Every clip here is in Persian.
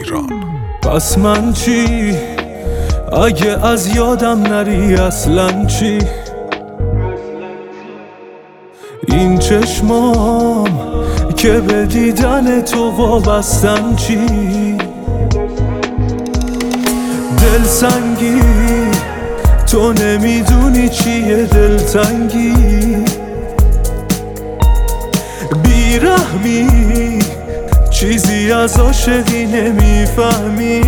ایران. پس من چی؟ اگه از یادم نری اصلا چی؟ این چشمام که به دیدن تو وابستن چی؟ دلسنگی تو نمیدونی چیه دلتنگی، بیرحمی چیزی از عاشقی نمیفهمی.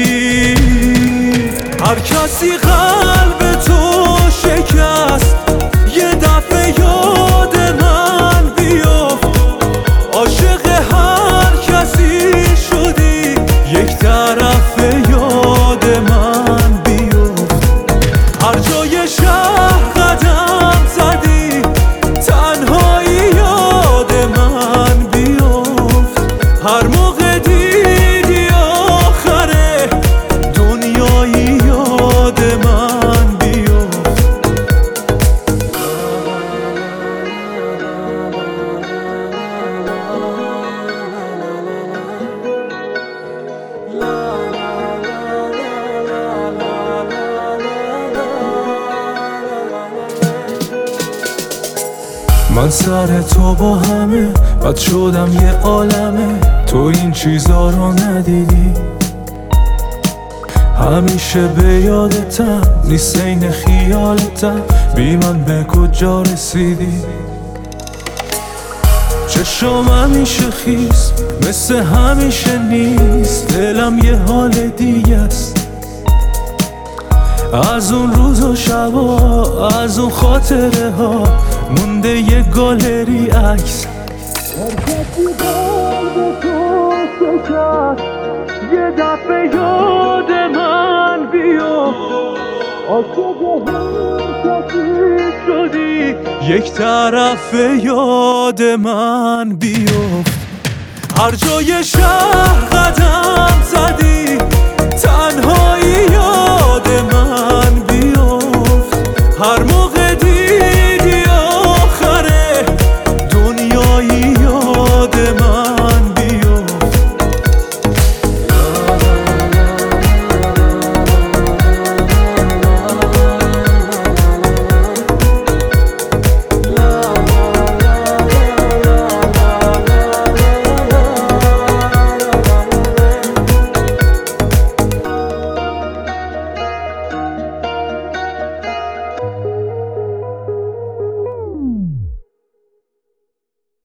هر کسی قلب تو شکست یه دفعه یاد من بیفت، عاشق هر کسی شدی یک طرف یاد من بیفت. هر جای شهر قدم زدی تنهایی یاد من بیفت، هر موقع دیدی آخره دنیایی یاد من بیفت. من سر تو با همه بد شدم یه عالمه، تو این چیزا رو ندیدی. همیشه به یادتم نیست این خیالتم، بی من به کجا رسیدی. چشم همیشه خیس مثل همیشه نیست، دلم یه حال دیگه است. از اون روز و شبا از اون خاطره ها مونده یه گالری عکس. هر کسی قلب تو شکست یه دفعه یاد من بیفت، عاشق هر کسی شدی یک طرف یاد من بیفت. هر جای شهر قدم زدی تنهایی یاد